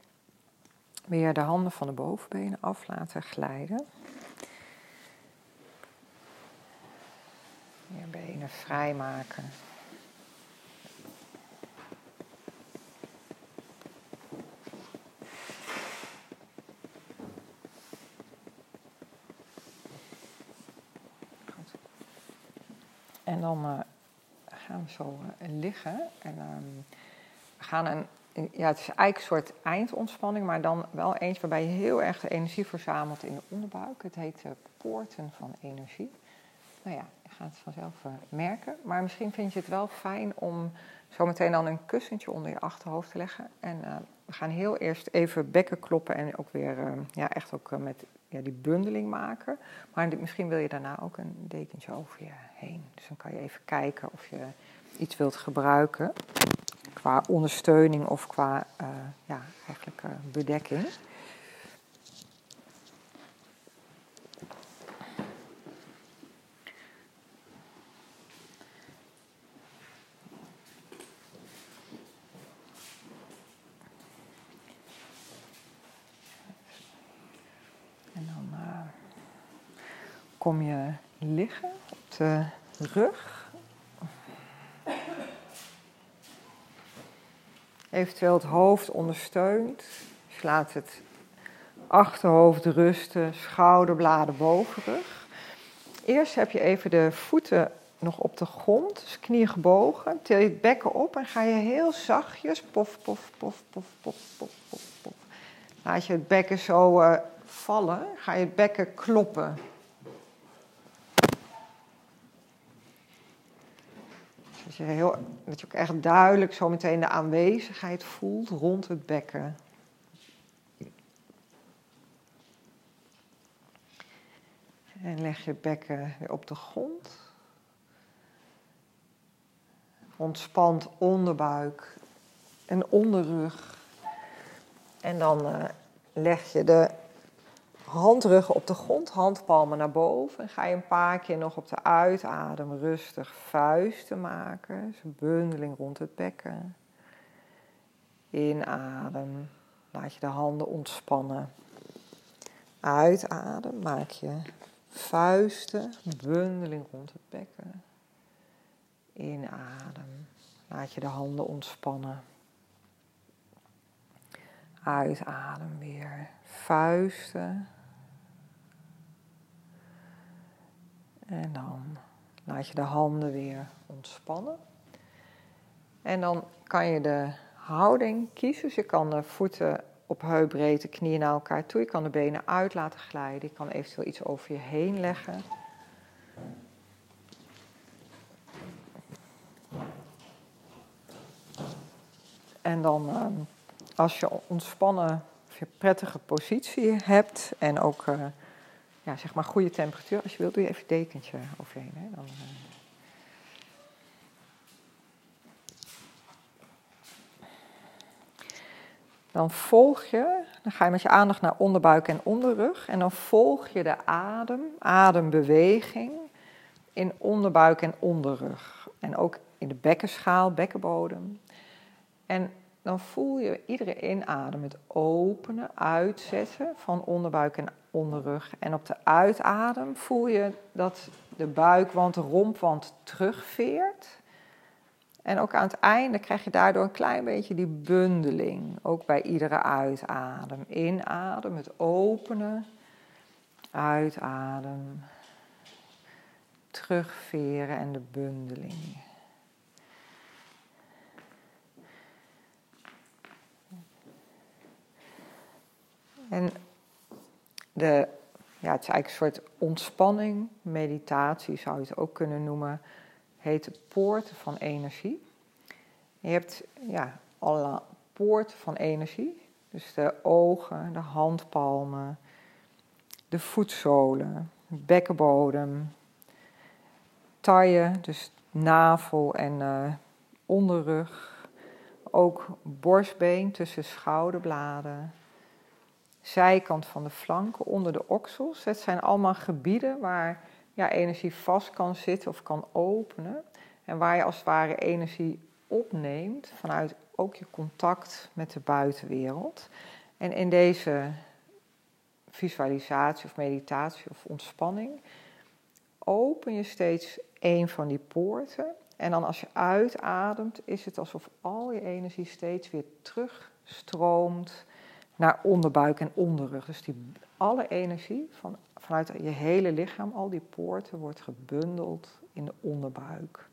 weer de handen van de bovenbenen af laten glijden. Je benen vrijmaken. En dan uh, gaan we zo uh, liggen. En um, we gaan een, ja, het is eigenlijk een soort eindontspanning, maar dan wel eentje waarbij je heel erg de energie verzamelt in de onderbuik. Het heet uh, poorten van energie. Nou ja, je gaat het vanzelf uh, merken. Maar misschien vind je het wel fijn om zometeen dan een kussentje onder je achterhoofd te leggen. En uh, we gaan heel eerst even bekken kloppen en ook weer uh, ja, echt ook uh, met ja, die bundeling maken. Maar die, misschien wil je daarna ook een dekentje over je heen. Dus dan kan je even kijken of je iets wilt gebruiken qua ondersteuning of qua uh, ja, eigenlijk uh, bedekking. En dan uh, kom je liggen op de rug. Eventueel het hoofd ondersteunt. Dus laat het achterhoofd rusten, schouderbladen, bovenrug. Eerst heb je even de voeten nog op de grond, dus knieën gebogen. Til je het bekken op en ga je heel zachtjes pof, pof, pof, pof, pof, pof, pof, pof. Laat je het bekken zo uh, vallen, ga je het bekken kloppen. Dat je, heel, dat je ook echt duidelijk zo meteen de aanwezigheid voelt rond het bekken. En leg je het bekken weer op de grond. Ontspant onderbuik en onderrug. En dan uh, leg je de handruggen op de grond, handpalmen naar boven. En ga je een paar keer nog op de uitadem rustig vuisten maken. Dus een bundeling rond het bekken. Inadem, laat je de handen ontspannen. Uitadem, maak je vuisten, bundeling rond het bekken. Inadem, laat je de handen ontspannen. Uitadem weer, vuisten. En dan laat je de handen weer ontspannen. En dan kan je de houding kiezen. Dus je kan de voeten op heupbreedte, knieën naar elkaar toe. Je kan de benen uit laten glijden. Je kan eventueel iets over je heen leggen. En dan, als je ontspannen of je prettige positie hebt en ook uh, ja, zeg maar goede temperatuur, als je wilt, doe je even een dekentje overheen. Hè? Dan, uh... dan volg je, dan ga je met je aandacht naar onderbuik en onderrug en dan volg je de adem, adembeweging in onderbuik en onderrug. En ook in de bekkenschaal, bekkenbodem. En dan voel je iedere inadem het openen, uitzetten van onderbuik en onderrug. En op de uitadem voel je dat de buikwand, de rompwand terugveert. En ook aan het einde krijg je daardoor een klein beetje die bundeling. Ook bij iedere uitadem. Inadem, het openen. Uitadem. Terugveren en de bundeling. En de, ja, het is eigenlijk een soort ontspanning, meditatie zou je het ook kunnen noemen, heet de poorten van energie. Je hebt ja, alle poorten van energie, dus de ogen, de handpalmen, de voetzolen, bekkenbodem, taille, dus navel en uh, onderrug, ook borstbeen tussen schouderbladen. Zijkant van de flanken, onder de oksels. Het zijn allemaal gebieden waar ja, energie vast kan zitten of kan openen. En waar je als het ware energie opneemt vanuit ook je contact met de buitenwereld. En in deze visualisatie of meditatie of ontspanning open je steeds één van die poorten. En dan als je uitademt is het alsof al je energie steeds weer terugstroomt naar onderbuik en onderrug. Dus die, alle energie van, vanuit je hele lichaam, al die poorten, wordt gebundeld in de onderbuik.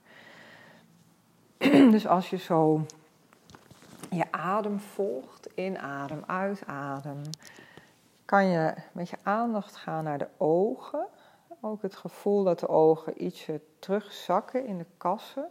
Dus als je zo je adem volgt, inadem, uitadem, kan je met je aandacht gaan naar de ogen. Ook het gevoel dat de ogen ietsje terugzakken in de kassen.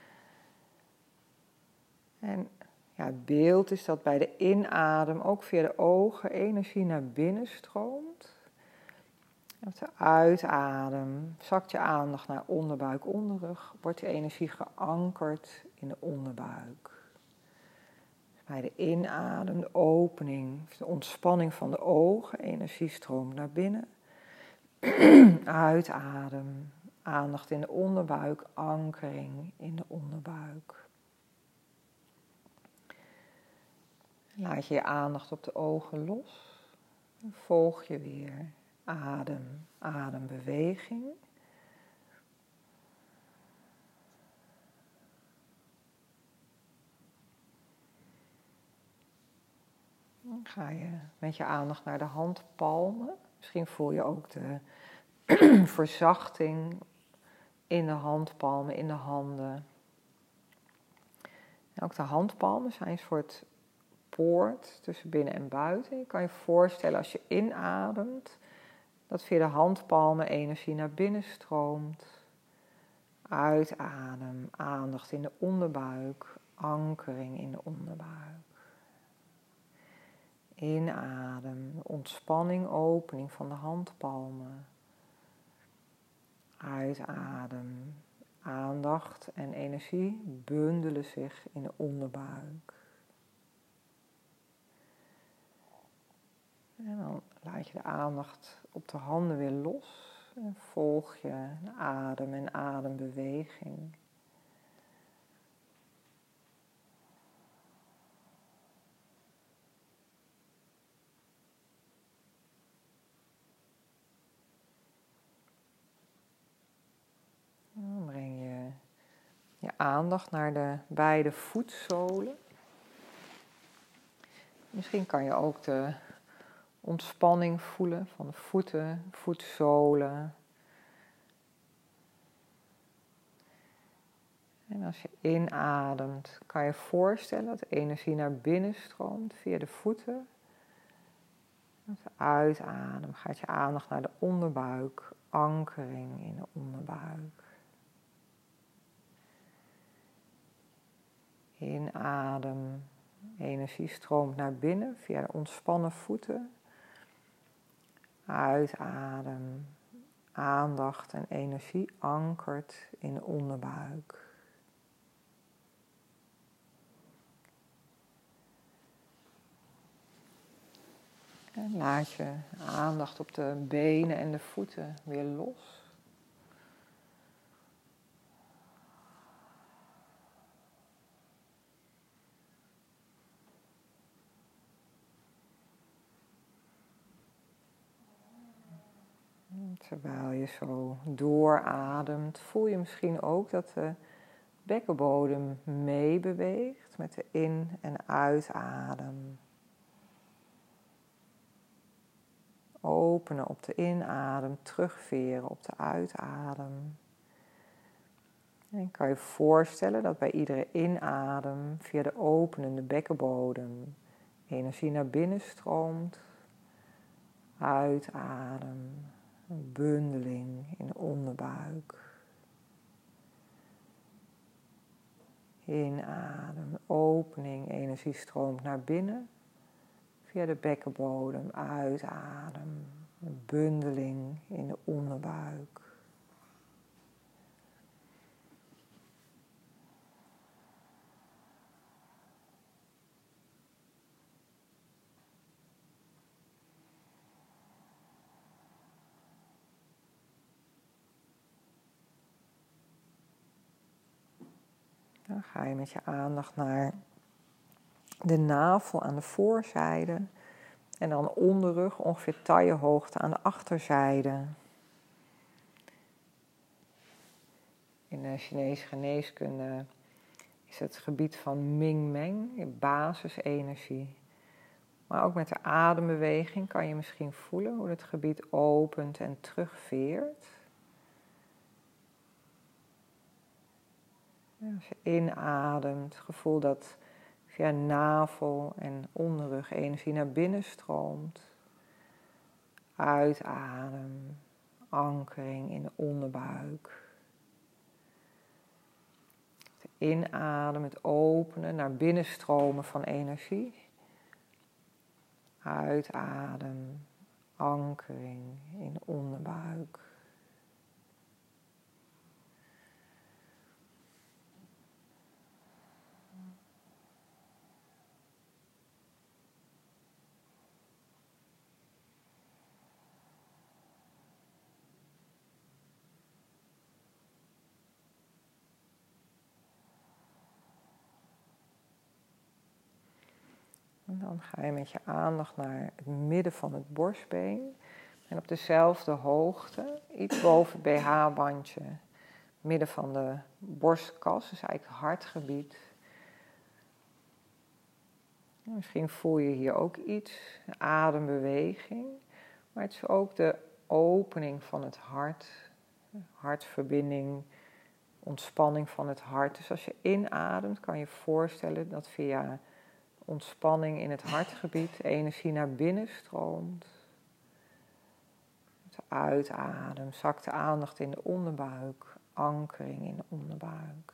En ja, het beeld is dat bij de inadem ook via de ogen energie naar binnen stroomt. En op de uitadem zakt je aandacht naar onderbuik, onderrug. Wordt die energie geankerd in de onderbuik. Bij de inadem, de opening, de ontspanning van de ogen, energie stroomt naar binnen. Uitadem, aandacht in de onderbuik, ankering in de onderbuik. Laat je je aandacht op de ogen los. En volg je weer adem, adembeweging. Dan ga je met je aandacht naar de handpalmen. Misschien voel je ook de verzachting in de handpalmen, in de handen. En ook de handpalmen zijn een soort poort tussen binnen en buiten. Je kan je voorstellen als je inademt, dat via de handpalmen energie naar binnen stroomt. Uitadem, aandacht in de onderbuik, ankering in de onderbuik. Inadem, ontspanning, opening van de handpalmen. Uitadem, aandacht en energie bundelen zich in de onderbuik. En dan laat je de aandacht op de handen weer los en volg je de adem en adembeweging. Dan breng je je aandacht naar de beide voetzolen. Misschien kan je ook de ontspanning voelen van de voeten, voetzolen. En als je inademt, kan je voorstellen dat de energie naar binnen stroomt via de voeten. Als je uitademt, gaat je aandacht naar de onderbuik, ankering in de onderbuik. Inadem, energie stroomt naar binnen via de ontspannen voeten. Uitadem, aandacht en energie ankert in de onderbuik. En laat je aandacht op de benen en de voeten weer los. Terwijl je zo doorademt, voel je misschien ook dat de bekkenbodem meebeweegt met de in- en uitadem. Openen op de inadem, terugveren op de uitadem. En kan je voorstellen dat bij iedere inadem via de openende bekkenbodem energie naar binnen stroomt. Uitadem. Een bundeling in de onderbuik. Inadem, opening, energie stroomt naar binnen. Via de bekkenbodem, uitadem. Een bundeling in de onderbuik. Dan ga je met je aandacht naar de navel aan de voorzijde en dan onderrug ongeveer taillehoogte aan de achterzijde. In de Chinese geneeskunde is het gebied van Ming Meng, basisenergie. Maar ook met de adembeweging kan je misschien voelen hoe het gebied opent en terugveert. Als je inademt, het gevoel dat via navel en onderrug energie naar binnen stroomt. Uitadem, ankering in de onderbuik. Inadem, het openen, naar binnen stromen van energie. Uitadem, ankering in de onderbuik. En dan ga je met je aandacht naar het midden van het borstbeen. En op dezelfde hoogte, iets boven het B H-bandje, midden van de borstkas, dus eigenlijk het hartgebied. En misschien voel je hier ook iets, een adembeweging. Maar het is ook de opening van het hart, hartverbinding, ontspanning van het hart. Dus als je inademt, kan je voorstellen dat via ontspanning in het hartgebied energie naar binnen stroomt. Met de uitadem zakt de aandacht in de onderbuik, ankering in de onderbuik.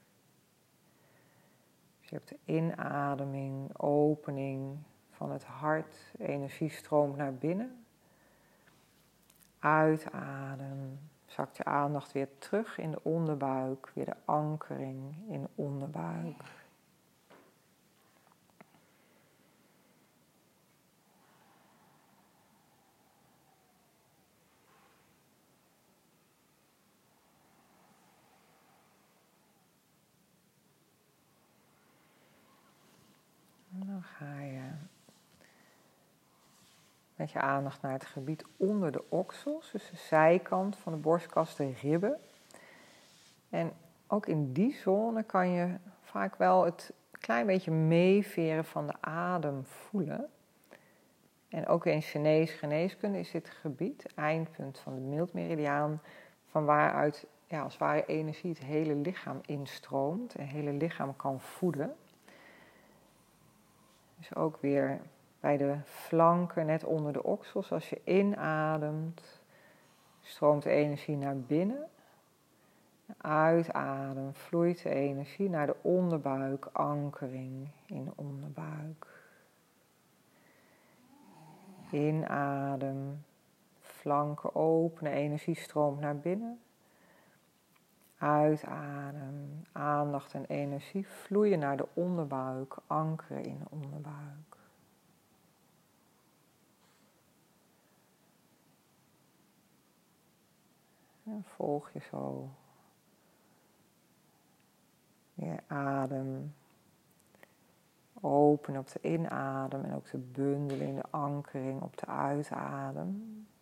Dus je hebt de inademing, opening van het hart, energie stroomt naar binnen. Uitadem, zakt je aandacht weer terug in de onderbuik, weer de ankering in de onderbuik. En dan ga je met je aandacht naar het gebied onder de oksels, dus de zijkant van de borstkas, de ribben. En ook in die zone kan je vaak wel het klein beetje meeveren van de adem voelen. En ook in Chinees geneeskunde is dit gebied, het eindpunt van de miltmeridiaan, van waaruit ja, als het ware energie het hele lichaam instroomt en het hele lichaam kan voeden. Dus ook weer bij de flanken, net onder de oksels, als je inademt, stroomt de energie naar binnen. Uitadem, vloeit de energie naar de onderbuik, ankering in de onderbuik. Inadem, flanken openen, energie stroomt naar binnen. Uitadem, aandacht en energie vloeien naar de onderbuik, ankeren in de onderbuik. En volg je zo je adem. Open op de inadem en ook de bundel in de ankering op de uitadem.